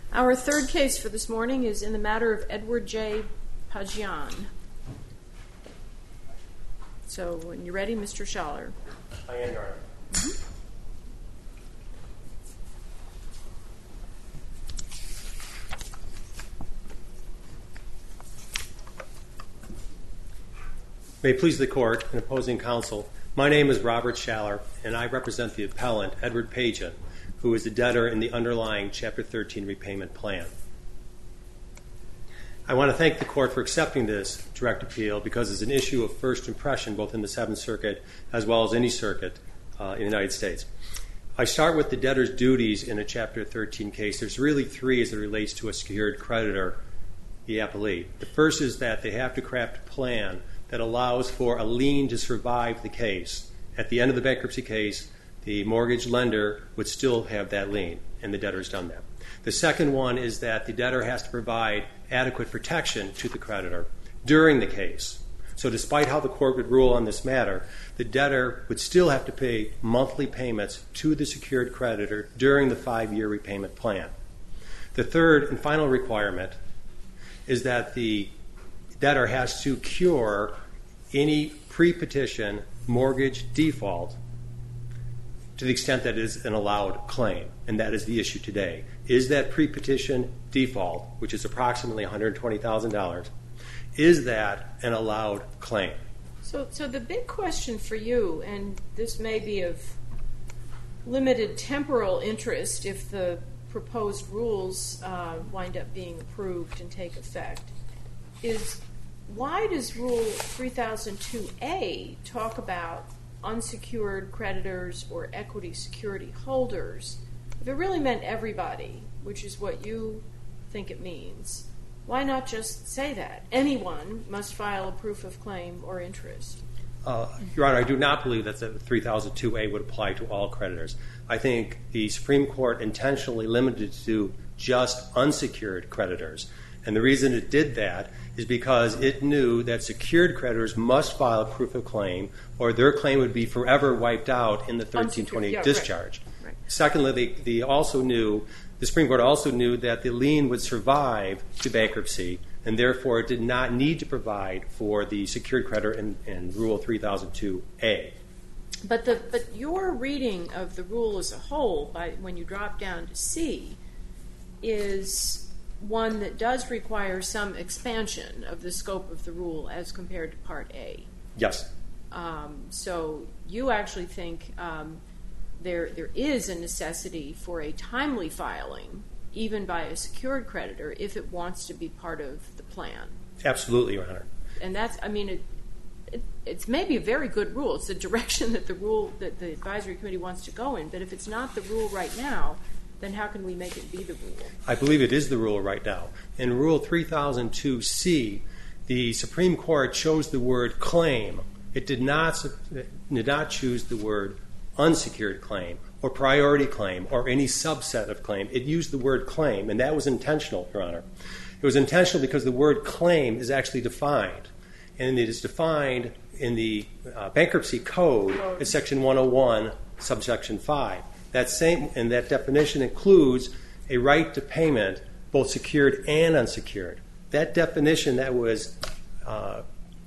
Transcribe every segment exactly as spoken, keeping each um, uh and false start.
Our third case for this morning is in the matter of Edward J. Pajian. So when you're ready, Mister Schaller. I am, Your Honor. Mm-hmm. May it please the Court and opposing counsel, my name is Robert Schaller, and I represent the appellant, Edward Pajian, who is the debtor in the underlying Chapter thirteen repayment plan. I want to thank the Court for accepting this direct appeal because it's an issue of first impression both in the Seventh Circuit as well as any circuit uh, in the United States. I start with the debtor's duties in a Chapter thirteen case. There's really three as it relates to a secured creditor, the appellee. The first is that they have to craft a plan that allows for a lien to survive the case. At the end of the bankruptcy case, the mortgage lender would still have that lien, and the debtor's done that. The second one is that the debtor has to provide adequate protection to the creditor during the case. So despite how the court would rule on this matter, the debtor would still have to pay monthly payments to the secured creditor during the five-year repayment plan. The third and final requirement is that the debtor has to cure any pre-petition mortgage default to the extent that it is an allowed claim, and that is the issue today. Is that pre-petition default, which is approximately one hundred twenty thousand dollars, is that an allowed claim? So, so the big question for you, and this may be of limited temporal interest if the proposed rules uh, wind up being approved and take effect, is why does Rule three thousand two A talk about unsecured creditors or equity security holders? If it really meant everybody, which is what you think it means, why not just say that? Anyone must file a proof of claim or interest. Uh, Your Honor, I do not believe that the three thousand two A would apply to all creditors. I think the Supreme Court intentionally limited it to just unsecured creditors. And the reason it did that is because it knew that secured creditors must file a proof of claim or their claim would be forever wiped out in the thirteen twenty-eight yeah, discharge. Right. Right. Secondly, they, they also knew, the Supreme Court also knew that the lien would survive to bankruptcy, and therefore it did not need to provide for the secured creditor in, in Rule three thousand two A. But the but your reading of the rule as a whole, by when you drop down to C, is one that does require some expansion of the scope of the rule as compared to Part A. Yes. Um, so you actually think um, there there is a necessity for a timely filing, even by a secured creditor, if it wants to be part of the plan. Absolutely, Your Honor. And that's, I mean, it, it, it's maybe a very good rule. It's the direction that the rule that the advisory committee wants to go in. But if it's not the rule right now, then how can we make it be the rule? I believe it is the rule right now. In Rule three thousand two C, the Supreme Court chose the word claim. It did not, it did not choose the word unsecured claim or priority claim or any subset of claim. It used the word claim, and that was intentional, Your Honor. It was intentional because the word claim is actually defined, and it is defined in the uh, Bankruptcy Code in Section one oh one, subsection five. That same, and that definition includes a right to payment, both secured and unsecured. That definition that was uh,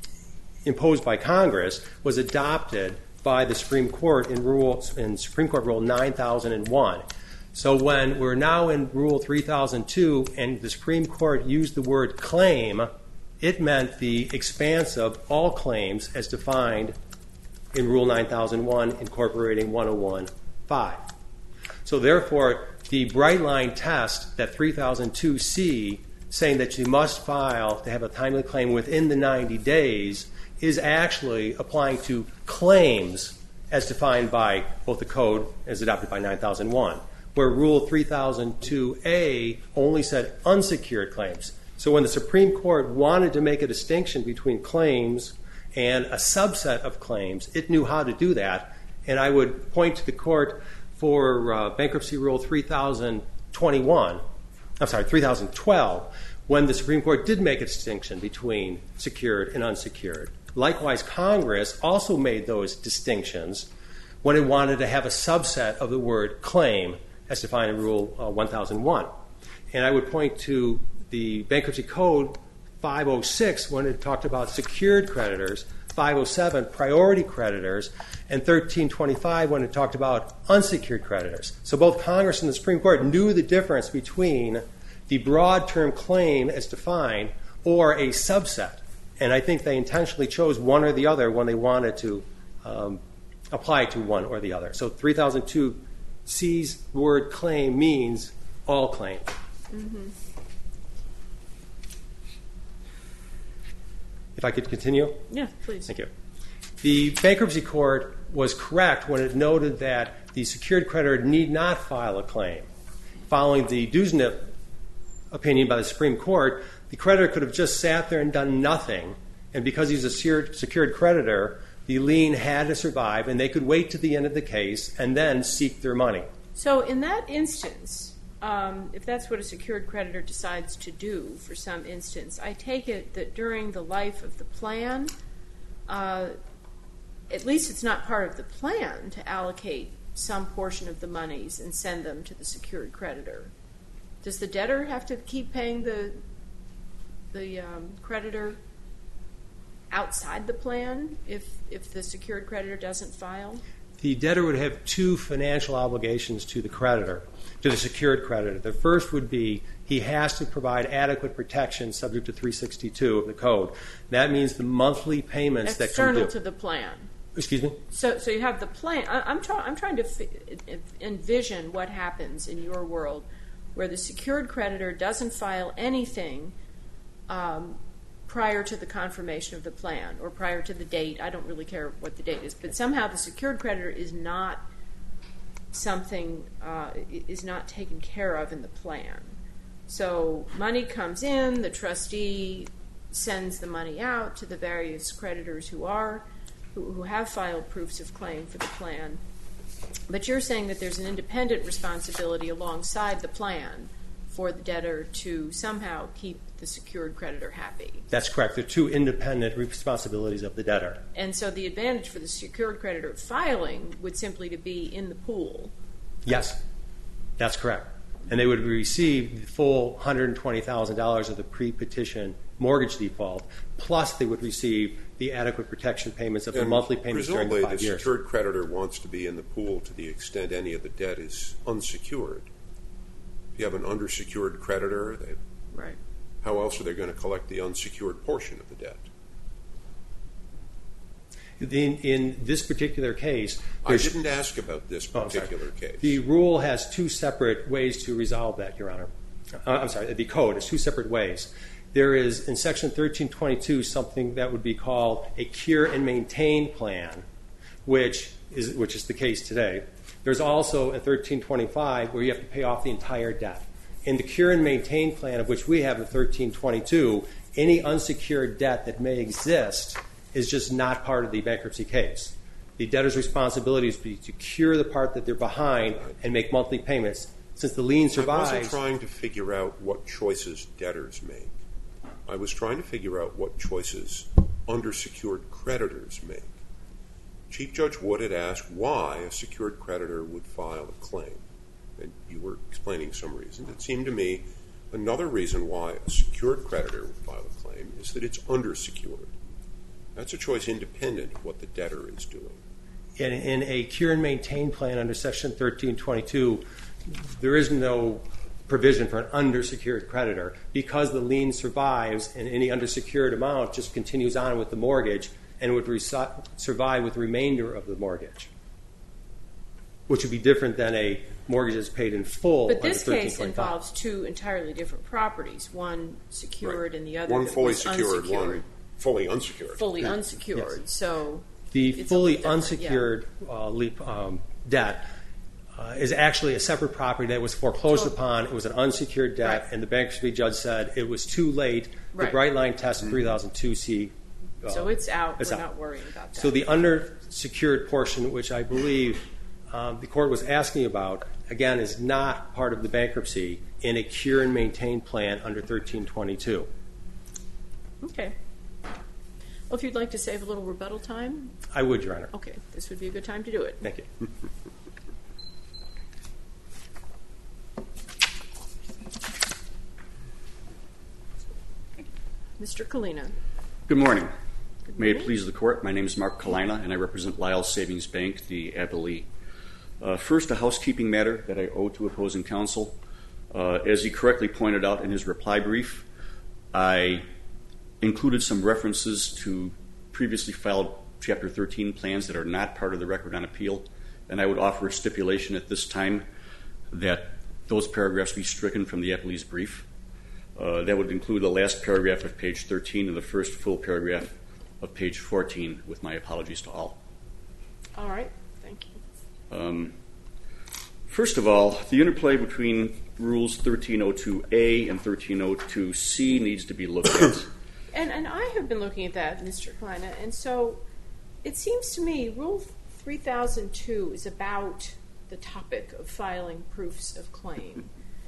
imposed by Congress was adopted by the Supreme Court in Rule in Supreme Court Rule nine thousand one. So when we're now in Rule three thousand two and the Supreme Court used the word claim, it meant the expanse of all claims as defined in Rule nine thousand one, incorporating one oh one five. So therefore, the bright line test that three thousand two C, saying that you must file to have a timely claim within the ninety days, is actually applying to claims as defined by both the code as adopted by nine thousand one, where Rule three thousand two A only said unsecured claims. So when the Supreme Court wanted to make a distinction between claims and a subset of claims, it knew how to do that. And I would point to the court for uh, Bankruptcy Rule three thousand twenty-one, I'm sorry, three thousand twelve, when the Supreme Court did make a distinction between secured and unsecured. Likewise, Congress also made those distinctions when it wanted to have a subset of the word claim as defined in Rule uh, one thousand one. And I would point to the Bankruptcy Code five oh six when it talked about secured creditors, five oh seven priority creditors, and thirteen twenty-five when it talked about unsecured creditors. So both Congress and the Supreme Court knew the difference between the broad term claim as defined or a subset. And I think they intentionally chose one or the other when they wanted to um, apply to one or the other. So three thousand two C's word claim means all claim. Mm-hmm. If I could continue? Yeah, please. Thank you. The Bankruptcy Court was correct when it noted that the secured creditor need not file a claim. Following the Dusnip opinion by the Supreme Court, the creditor could have just sat there and done nothing, and because he's a secured creditor, the lien had to survive, and they could wait to the end of the case and then seek their money. So in that instance, um, if that's what a secured creditor decides to do for some instance, I take it that during the life of the plan, uh, at least it's not part of the plan to allocate some portion of the monies and send them to the secured creditor. Does the debtor have to keep paying the the um, creditor outside the plan if if the secured creditor doesn't file? The debtor would have two financial obligations to the creditor, to the secured creditor. The first would be he has to provide adequate protection subject to three sixty-two of the code. That means the monthly payments that come due. External to the plan. Excuse me? So, so you have the plan. I, I'm, try, I'm trying to fi- envision what happens in your world where the secured creditor doesn't file anything um, prior to the confirmation of the plan or prior to the date. I don't really care what the date is, but somehow the secured creditor is not something, uh, is not taken care of in the plan. So money comes in, the trustee sends the money out to the various creditors who are who have filed proofs of claim for the plan. But you're saying that there's an independent responsibility alongside the plan for the debtor to somehow keep the secured creditor happy. That's correct. They're two independent responsibilities of the debtor. And so the advantage for the secured creditor filing would simply to be in the pool. Yes, that's correct. And they would receive the full one hundred twenty thousand dollars of the pre-petition mortgage default, plus they would receive the adequate protection payments of the and monthly payments during the five presumably years. the secured creditor wants to be in the pool to the extent any of the debt is unsecured. If you have an undersecured creditor, they, right. how else are they going to collect the unsecured portion of the debt? In, in this particular case... I didn't ask about this particular oh, case. The rule has two separate ways to resolve that, Your Honor. Uh, I'm sorry, the code has two separate ways. There is, in Section thirteen twenty-two, something that would be called a cure and maintain plan, which is, which is the case today. There's also a thirteen twenty-five where you have to pay off the entire debt. In the cure and maintain plan, of which we have the thirteen twenty-two, any unsecured debt that may exist is just not part of the bankruptcy case. The debtor's responsibility is to cure the part that they're behind and make monthly payments. Since the lien survives... I wasn't trying to figure out what choices debtors make. I was trying to figure out what choices undersecured creditors make. Chief Judge Wood had asked why a secured creditor would file a claim. And you were explaining some reasons. It seemed to me another reason why a secured creditor would file a claim is that it's undersecured. That's a choice independent of what the debtor is doing. In, in a cure and maintain plan under Section thirteen twenty-two, there is no provision for an undersecured creditor because the lien survives and any undersecured amount just continues on with the mortgage and would resi- survive with the remainder of the mortgage, which would be different than a mortgage that's paid in full. But this case involves two entirely different properties, one secured right. and the other one that fully was secured, unsecured. one fully unsecured. Fully yeah. unsecured. Yes. So the it's fully a unsecured yeah. uh, leap, um, debt uh, is actually a separate property that was foreclosed Oh. upon. It was an unsecured debt, Right. and the bankruptcy judge said it was too late. The Right. Bright Line Test mm-hmm. three thousand two C. Uh, So it's out. it's We're out. not worrying about that. So the undersecured portion, which I believe um, the court was asking about, again, is not part of the bankruptcy in a cure and maintain plan under thirteen twenty-two. Okay. Well, if you'd like to save a little rebuttal time. I would, Your Honor. Okay, this would be a good time to do it. Thank you. Mister Kalina. Good morning. Good May morning. it please the Court, my name is Mark Kalina, and I represent Lyle Savings Bank, the appellee. Uh, first, a housekeeping matter that I owe to opposing counsel. Uh, as he correctly pointed out in his reply brief, I included some references to previously filed Chapter thirteen plans that are not part of the record on appeal, and I would offer a stipulation at this time that those paragraphs be stricken from the appellee's brief. Uh, that would include the last paragraph of page thirteen and the first full paragraph of page fourteen, with my apologies to all. All right, thank you. Um, first of all, the interplay between Rules thirteen oh two A and thirteen oh two C needs to be looked at. And, and I have been looking at that, Mister Kalina, and so it seems to me Rule three thousand two is about the topic of filing proofs of claim.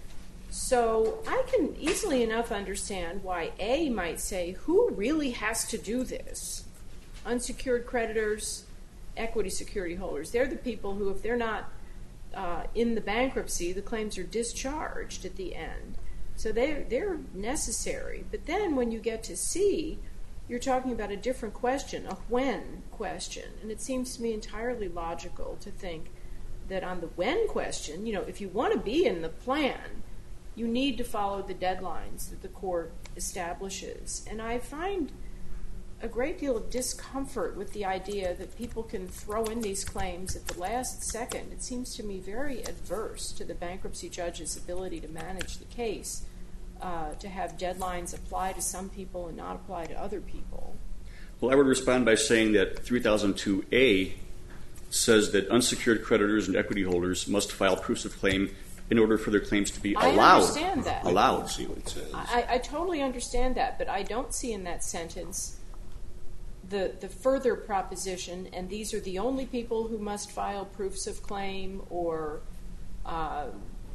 So I can easily enough understand why A might say, who really has to do this? Unsecured creditors, equity security holders. They're the people who, if they're not uh, in the bankruptcy, the claims are discharged at the end. So they, they're necessary. But then when you get to C, you're talking about a different question, a when question. And it seems to me entirely logical to think that on the when question, you know, if you want to be in the plan, you need to follow the deadlines that the court establishes. And I find a great deal of discomfort with the idea that people can throw in these claims at the last second. It seems to me very adverse to the bankruptcy judge's ability to manage the case, uh, to have deadlines apply to some people and not apply to other people. Well, I would respond by saying that three thousand two A says that unsecured creditors and equity holders must file proofs of claim in order for their claims to be I allowed. understand that. Allowed. See what it says. I, I totally understand that, but I don't see in that sentence the, the further proposition, and these are the only people who must file proofs of claim, or uh,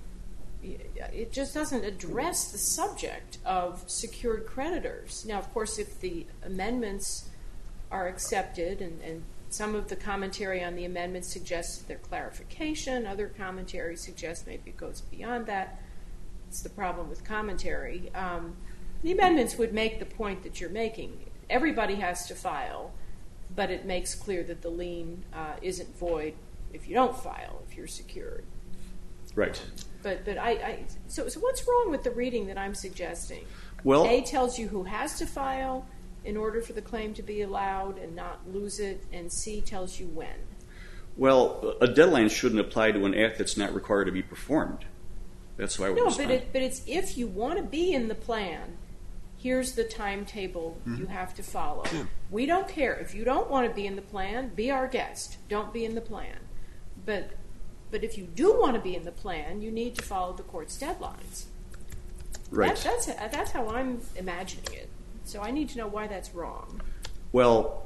it just doesn't address the subject of secured creditors. Now, of course, if the amendments are accepted, and, and some of the commentary on the amendments suggests their clarification, other commentary suggests maybe it goes beyond that. It's the problem with commentary. Um, the amendments would make the point that you're making. Everybody has to file, but it makes clear that the lien uh, isn't void if you don't file, if you're secured. Right. But but I, I so so what's wrong with the reading that I'm suggesting? Well, A tells you who has to file in order for the claim to be allowed and not lose it, and C tells you when. Well, a deadline shouldn't apply to an act that's not required to be performed. That's why I would No, respond. but it, but it's if you want to be in the plan, here's the timetable Mm-hmm. you have to follow. Yeah. We don't care. If you don't want to be in the plan, be our guest. Don't be in the plan. But but if you do want to be in the plan, you need to follow the court's deadlines. Right. That, that's that's how I'm imagining it. So I need to know why that's wrong. Well,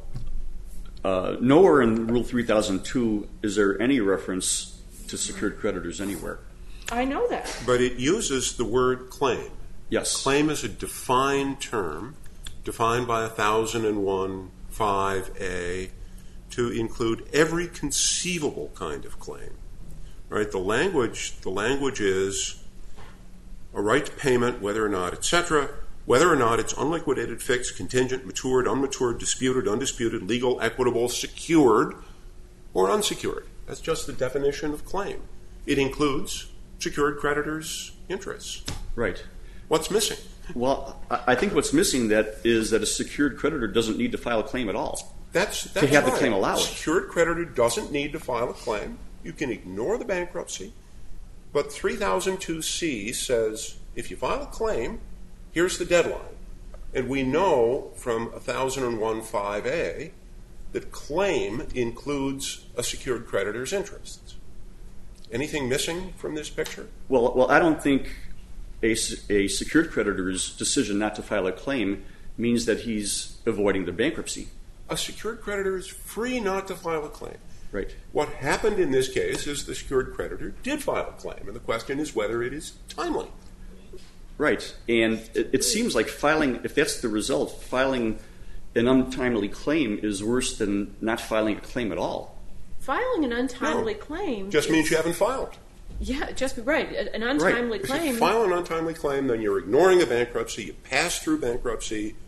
uh, nowhere in Rule three thousand two is there any reference to secured creditors anywhere. I know that. But it uses the word claim. Yes. Claim is a defined term, defined by one thousand one five A, to include every conceivable kind of claim. Right? The language, the language is a right to payment, whether or not, et cetera, whether or not it's unliquidated, fixed, contingent, matured, unmatured, disputed, undisputed, legal, equitable, secured, or unsecured. That's just the definition of claim. It includes secured creditors' interests. Right. What's missing? Well, I I think what's missing that is that a secured creditor doesn't need to file a claim at all. That's, that's have the right. claim allowed. A secured creditor doesn't need to file a claim. You can ignore the bankruptcy. But three thousand two C says if you file a claim, here's the deadline. And we know from one thousand one five A that claim includes a secured creditor's interests. Anything missing from this picture? Well, well, I don't think a, s- a secured creditor's decision not to file a claim means that he's avoiding the bankruptcy. A secured creditor is free not to file a claim. Right. What happened in this case is the secured creditor did file a claim, and the question is whether it is timely. Right. And it, it seems like filing, if that's the result, filing an untimely claim is worse than not filing a claim at all. Filing an untimely No. claim Just is- means you haven't filed. Yeah, just right. An untimely If claim. you file an untimely claim, then you're ignoring a bankruptcy. You pass through bankruptcy.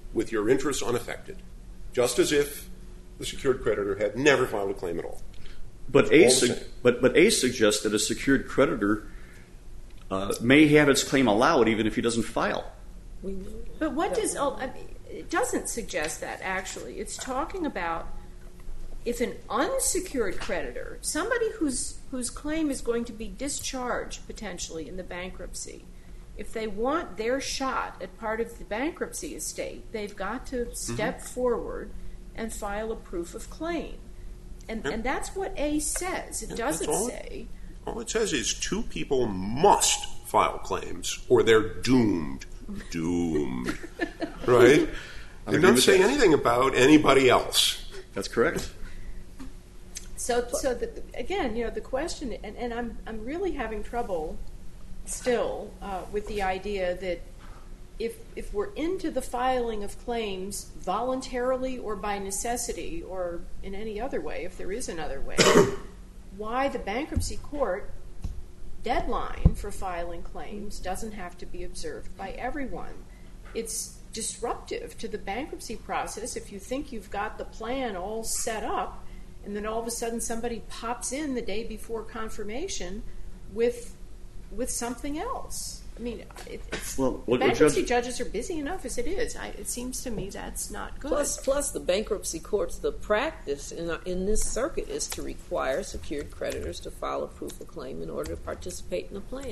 with your interests unaffected, just as if the secured creditor had never filed a claim at all. But A, all the su- same. but, but A suggests that a secured creditor uh, may have its claim allowed even if he doesn't file. But what does, oh, I mean, it doesn't suggest that, actually. It's talking about if an unsecured creditor, somebody whose whose claim is going to be discharged potentially in the bankruptcy, if they want their shot at part of the bankruptcy estate, they've got to step mm-hmm. forward and file a proof of claim. And yeah. and that's what A says. It yeah, doesn't all, say... All it says is two people must file claims or they're doomed. Doomed. Right? It doesn't say that. anything about anybody else. That's correct. So, so the, again, you know, the question, and, and I'm I'm really having trouble still uh, with the idea that if if we're into the filing of claims voluntarily or by necessity or in any other way, if there is another way, why the bankruptcy court deadline for filing claims doesn't have to be observed by everyone. It's disruptive to the bankruptcy process if you think you've got the plan all set up and then all of a sudden somebody pops in the day before confirmation with with something else. I mean, it, it's, well, what, bankruptcy what judge, judges are busy enough as it is. I, it seems to me that's not good. Plus, plus the bankruptcy courts, the practice in, in this circuit is to require secured creditors to file a proof of claim in order to participate in the plan.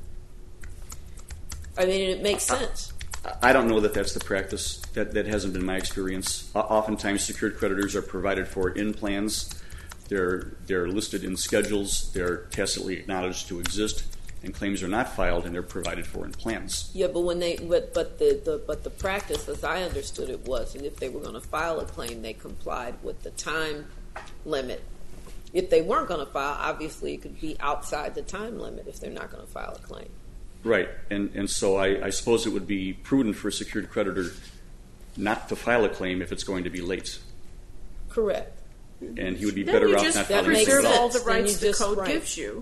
I mean, it makes sense. I don't know that that's the practice. That, that hasn't been my experience. O- oftentimes, secured creditors are provided for in plans. They're, they're listed in schedules. They're tacitly acknowledged to exist. And claims are not filed, and they're provided for in plans. Yeah, but when they, but but the, the but the practice, as I understood it, was, and if they were going to file a claim, they complied with the time limit. If they weren't going to file, obviously it could be outside the time limit if they're not going to file a claim. Right, and and so I, I suppose it would be prudent for a secured creditor not to file a claim if it's going to be late. Correct. And he would be then better you off just not filing a preserve claim. all the Then rights you the just- code right. gives you.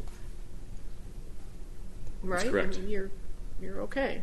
Right? That's correct. I mean, you're, you're okay.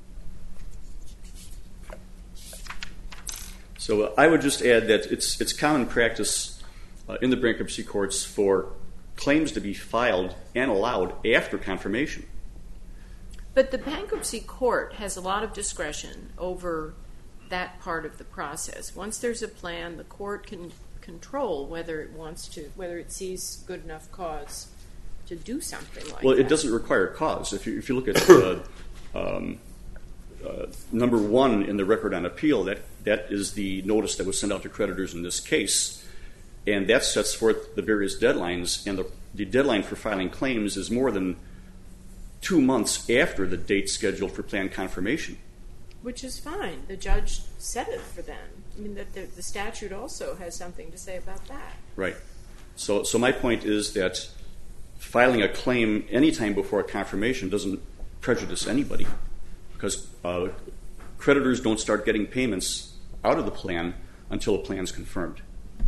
So uh, I would just add that it's it's common practice uh, in the bankruptcy courts for claims to be filed and allowed after confirmation. But the bankruptcy court has a lot of discretion over that part of the process. Once there's a plan, the court can control whether it wants to, whether it sees good enough cause to do something like Well, that. it doesn't require cause. If you if you look at uh, um, uh, number one in the record on appeal, that that is the notice that was sent out to creditors in this case, and that sets forth the various deadlines. And the the deadline for filing claims is more than two months after the date scheduled for plan confirmation. Which is fine. The judge set it for them. I mean, that the, the statute also has something to say about that. Right. So so my point is that filing a claim anytime before a confirmation doesn't prejudice anybody, because uh, creditors don't start getting payments out of the plan until a plan is confirmed.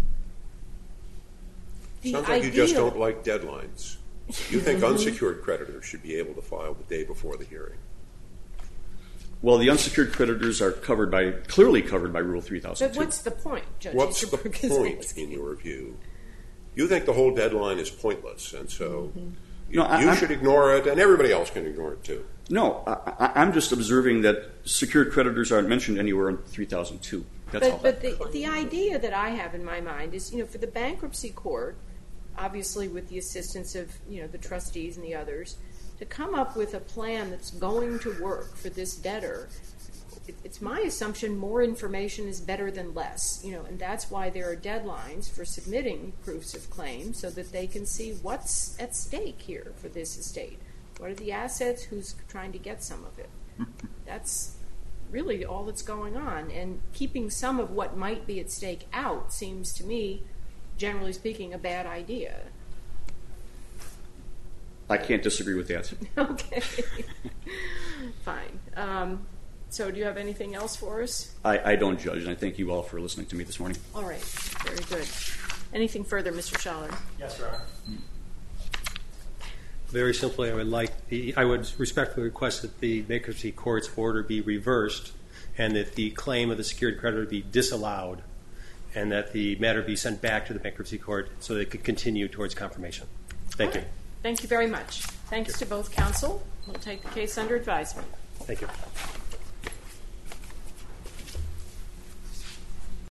The Sounds like ideal, you just don't like deadlines. You think unsecured creditors should be able to file the day before the hearing. Well, the unsecured creditors are covered by clearly covered by Rule three thousand But two. what's the point, Judge What's the Easterbrook is point, asking? in your view? You think the whole deadline is pointless, and so Mm-hmm. you, No, I- you I'm- should ignore it, and everybody else can ignore it too. No, I, I, I'm just observing that secured creditors aren't mentioned anywhere in three thousand two. That's all. But, but the, the idea that I have in my mind is, you know, for the bankruptcy court, obviously with the assistance of, you know, the trustees and the others, to come up with a plan that's going to work for this debtor, it, it's my assumption more information is better than less, you know, and that's why there are deadlines for submitting proofs of claim so that they can see what's at stake here for this estate. What are the assets? Who's trying to get some of it? That's really all that's going on, and keeping some of what might be at stake out seems to me, generally speaking, a bad idea. I can't disagree with that. Okay. Fine. Um, so do you have anything else for us? I, I don't judge, and I thank you all for listening to me this morning. All right. Very good. Anything further, Mister Schaller? Yes, Your Honor. Very simply, I would like the, I would respectfully request that the bankruptcy court's order be reversed and that the claim of the secured creditor be disallowed and that the matter be sent back to the bankruptcy court so that it could continue towards confirmation. Thank you. Thank you very much. Thanks to both counsel. We'll take the case under advisement. Thank you.